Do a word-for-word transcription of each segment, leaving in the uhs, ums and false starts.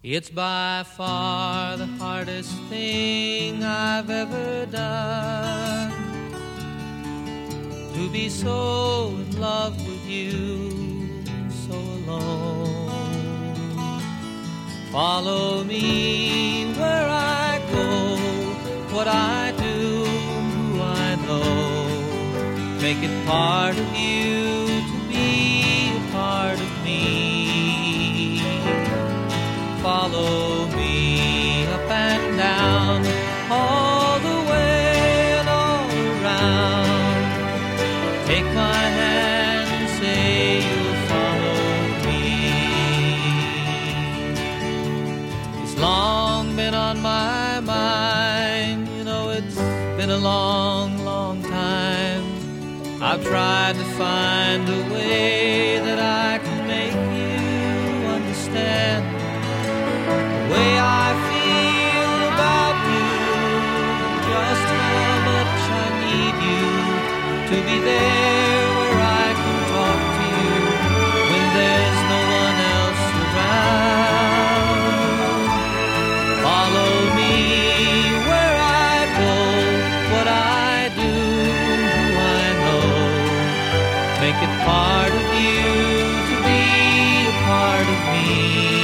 It's by far the hardest thing I've ever done, to be so in love with you, so alone. Follow me where I go, what I do, who I know. Make it part of you to be a part of me. Follow me up and down, all the way and all around. Take my hand and say you'll follow me. It's long been on my mind, you know it's been a long, long time. I've tried to find a way that I can make you understand the way I feel about you, just how much I need you to be there where I can talk to you when there's no one else around. Follow me where I go, what I do, who I know. Make it part of you to be a part of me.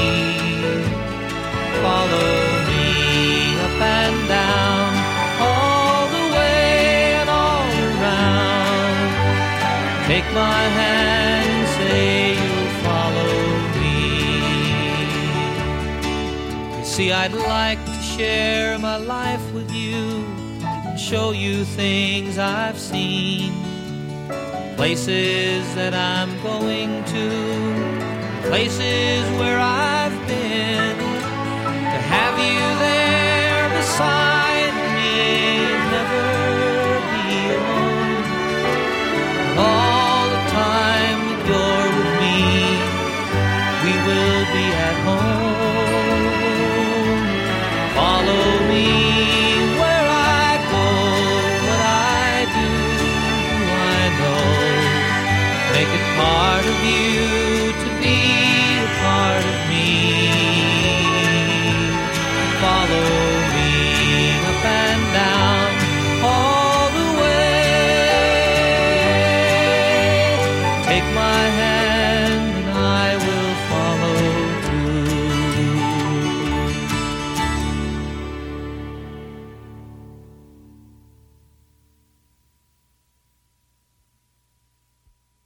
Follow me up and down, all the way and all around. Take my hand and say you'll follow me. You see, I'd like to share my life with you, show you things I've seen, places that I'm going to, places where I've been. To have you there beside me, never be alone. All the time that you're with me, we will be at home. Follow me where I go, what I do, who I know. Make it part of you to be a part of me. Follow me up and down, all the way. Take my hand.